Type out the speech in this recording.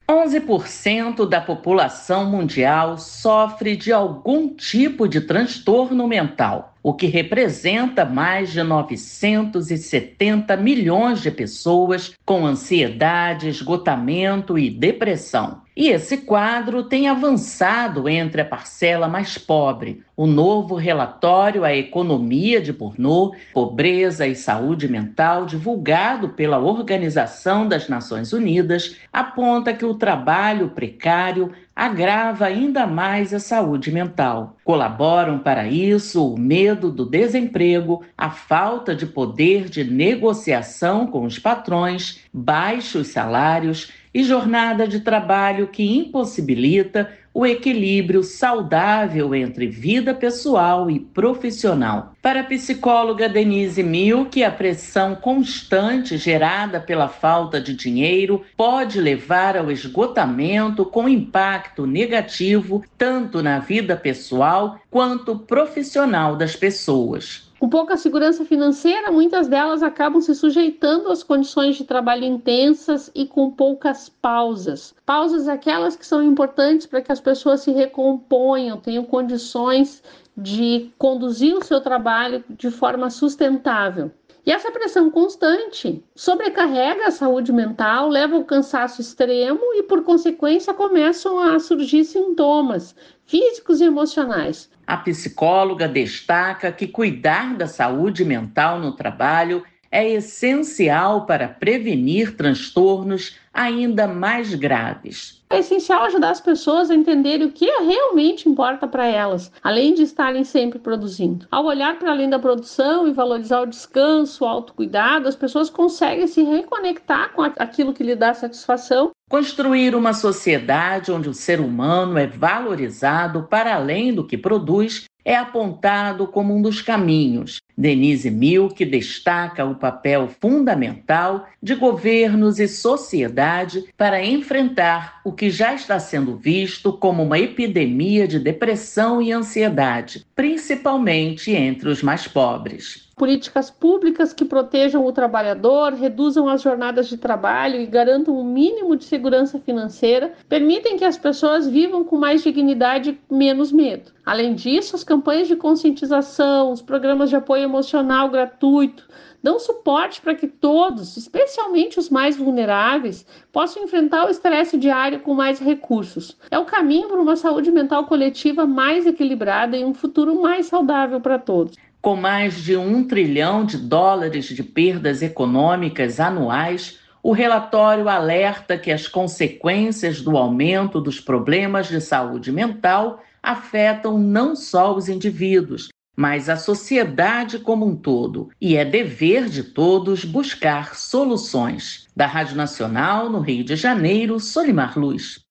11% da população mundial sofre de algum tipo de transtorno mental, o que representa mais de 970 milhões de pessoas com ansiedade, esgotamento e depressão. E esse quadro tem avançado entre a parcela mais pobre. O novo relatório A Economia de Bourdieu, Pobreza e Saúde Mental, divulgado pela Organização das Nações Unidas, aponta que o trabalho precário agrava ainda mais a saúde mental. Colaboram para isso o medo do desemprego, a falta de poder de negociação com os patrões, baixos salários e jornada de trabalho que impossibilita o equilíbrio saudável entre vida pessoal e profissional. Para a psicóloga Denise Milk, a pressão constante gerada pela falta de dinheiro pode levar ao esgotamento com impacto negativo tanto na vida pessoal quanto profissional das pessoas. Com pouca segurança financeira, muitas delas acabam se sujeitando às condições de trabalho intensas e com poucas pausas. Pausas aquelas que são importantes para que as pessoas se recomponham, tenham condições de conduzir o seu trabalho de forma sustentável. E essa pressão constante sobrecarrega a saúde mental, leva ao cansaço extremo e, por consequência, começam a surgir sintomas físicos e emocionais. A psicóloga destaca que cuidar da saúde mental no trabalho é essencial para prevenir transtornos ainda mais graves. É essencial ajudar as pessoas a entenderem o que realmente importa para elas, além de estarem sempre produzindo. Ao olhar para além da produção e valorizar o descanso, o autocuidado, as pessoas conseguem se reconectar com aquilo que lhe dá satisfação. Construir uma sociedade onde o ser humano é valorizado para além do que produz é apontado como um dos caminhos. Denise Milk destaca o papel fundamental de governos e sociedade para enfrentar o que já está sendo visto como uma epidemia de depressão e ansiedade, principalmente entre os mais pobres. Políticas públicas que protejam o trabalhador, reduzam as jornadas de trabalho e garantam um mínimo de segurança financeira, permitem que as pessoas vivam com mais dignidade e menos medo. Além disso, as campanhas de conscientização, os programas de apoio emocional gratuito, dão suporte para que todos, especialmente os mais vulneráveis, possam enfrentar o estresse diário com mais recursos. É o caminho para uma saúde mental coletiva mais equilibrada e um futuro mais saudável para todos. Com mais de US$ 1 trilhão de perdas econômicas anuais, o relatório alerta que as consequências do aumento dos problemas de saúde mental afetam não só os indivíduos, mas a sociedade como um todo. E é dever de todos buscar soluções. Da Rádio Nacional, no Rio de Janeiro, Solimar Luz.